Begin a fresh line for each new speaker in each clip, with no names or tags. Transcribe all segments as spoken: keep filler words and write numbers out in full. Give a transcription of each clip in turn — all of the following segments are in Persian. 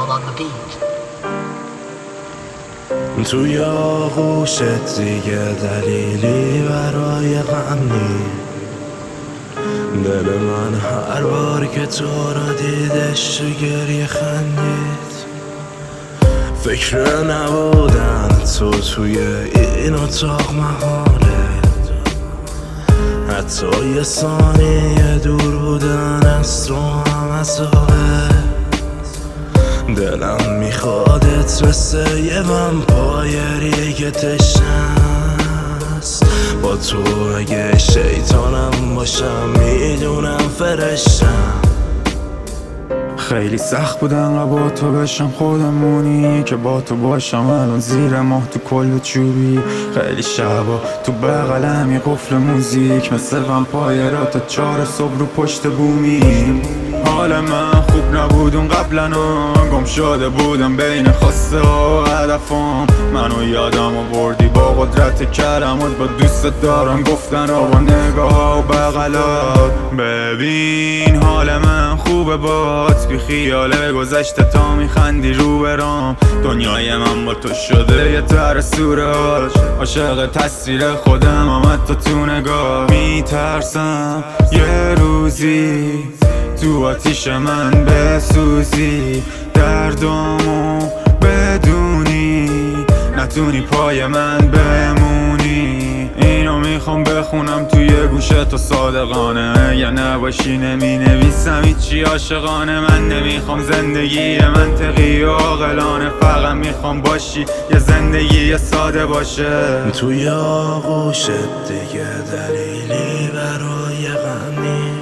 on the beat.
توی آغوشت دیگه دلیلی برای غم نیست. دل من هر بار که تو رو دیدش تو گریه خندید. فکر نبودن تو توی این اتاق محاله، حتی یه ثانیه دور بودن از تو هم عذابه. دلم میخوادت مثل یه ومپایری که تشنست. با تو اگه شیطانم باشم میدونم فرشتم.
خیلی سخت بود انقدر با تو بشم خودمونی که با تو باشم الان زیر ماه تو کل چوبی. خیلی شبا تو بغلم یه قفل موزیک مثل ومپایرها تا چهار صبح رو پشت بومی. حال من خوب نبود اون قبلنا، گم شده بودم بین خواسته ها و هدفم. منو یادم آوردی با قدرت کلمات، با دوست دارم گفتن را با نگاه ها و بغلات. ببین حال من خوبه بات، بی خیاله گذشته تا میخندی رو برام. دنیای من با تو شده یه تر سوره هاش، عاشق تصویر خودم آمد تا تو نگاه. میترسم یه روزی تو آتیش من بسوزی، دردامو بدونی نتونی پای من بمونی. اینو میخوام بخونم توی گوشه تو صادقانه، یا نباشی نمی نویسم هیچی عاشقانه. من نمیخوام زندگی منطقی و عاقلانه، فقط میخوام باشی یه زندگی ساده باشه.
توی آغوشت دیگه دلیلی برای غم نیست.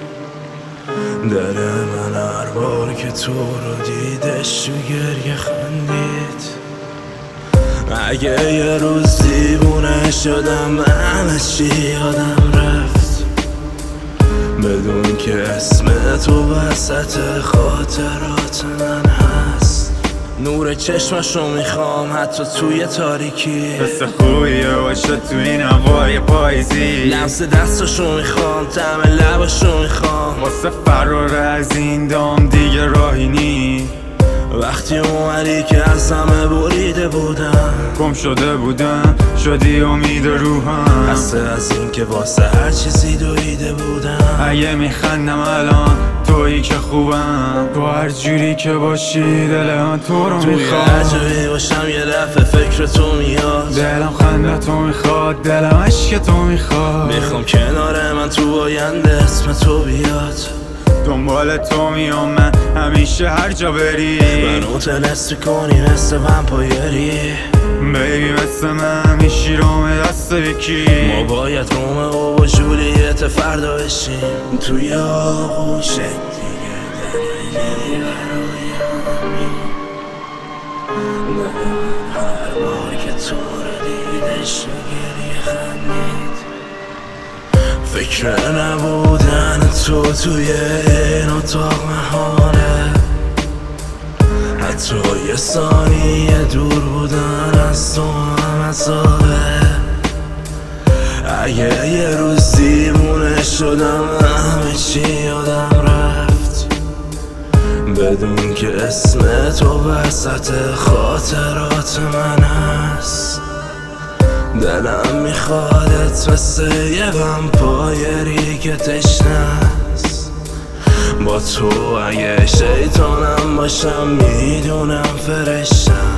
دل من هر بار که تو رو دیدش تو گریه خندید. اگه یه روز دیوونه شدم همه چی یادم رفت، بدون که اسم تو وسط خاطرات من هست. نور چشمشو میخوام حتی توی تاریکی،
حس خوبیه باشه تو این هوای پاییزی.
لمس دستشو میخوام طعم لبشو میخوام،
واسه فرار از این دام دیگه راهی نی.
وقتی اومدی که از همه بریده بودم،
گم شده بودم شدی امید روحم.
خسته از این که واسه هر چیزی دویده بودم.
اگه میخندم الان تویی که خوبم، تو هر جوری که باشی دل من تو رو میخواد.
عجبی باشم یه دفعه فکر تو میاد،
دلم خنده تو میخواد، دلم عشق تو میخواد.
میخوام کنار من تو آینده اسم تو بیاد.
دنبال تو میام من همیشه هر جا بری،
منو تلستی کنی مثل ومپایری.
بیبی مثل من میشی روم دست یکی.
ما باید رومئو و جولیت فردا بشیم. توی آغوشت دیگه دلیلی برای غمی. دل من هر بار که تو رو دیدش تو گریه خندید. فکر نبودن تو توی این اتاق محاله، حتی یه ثانیه دور بودن از تو هم عذابه. اگه یه روز دیوونه شدم همه چی یادم رفت، بدون که اسم تو وسط خاطرات من هست. دلم میخوادت مثل یه ومپایری که تشنست. با تو اگه شیطانم باشم میدونم فرشتم.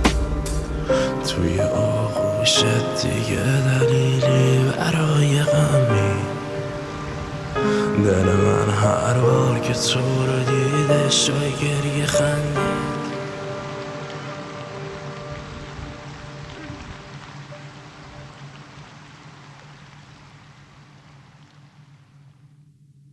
توی آغوشت دیگه دلیلی برای غمی. دل من هر بار که تو رو دیدش تو گریه خندید.